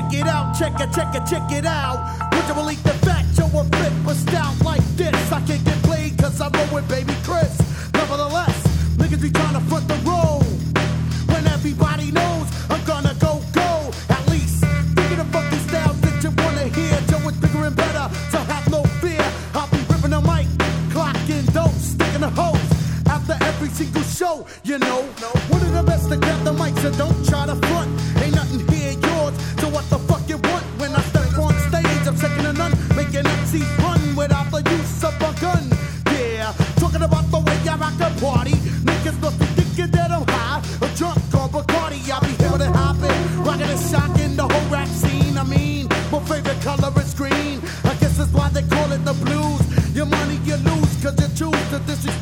check it out. Would you believe the fact you're a flip but stout like this? I can't get played cause I roll with baby Chris. Nevertheless, niggas be trying to front the road when everybody knows I'm gonna go. At least, thinking of fucking styles that you wanna hear. Joe is bigger and better, so have no fear. I'll be ripping the mic, clocking dope, sticking the hose after every single show, you know. One of the best to grab the mic, so don't try to front. Ain't nothing here yours, so what the fuck you want? When I step on stage, I'm second to none, making MCs run without the use of a gun. Yeah, talking about the way I rock the party. Niggas must be thinking that I'm high or drunk on Bacardi. I'll be here with it hopping, rocking and shocking the whole rap scene. I mean, my favorite color is green. I guess that's why they call it the blues. Your money you lose, cause you choose to disrespect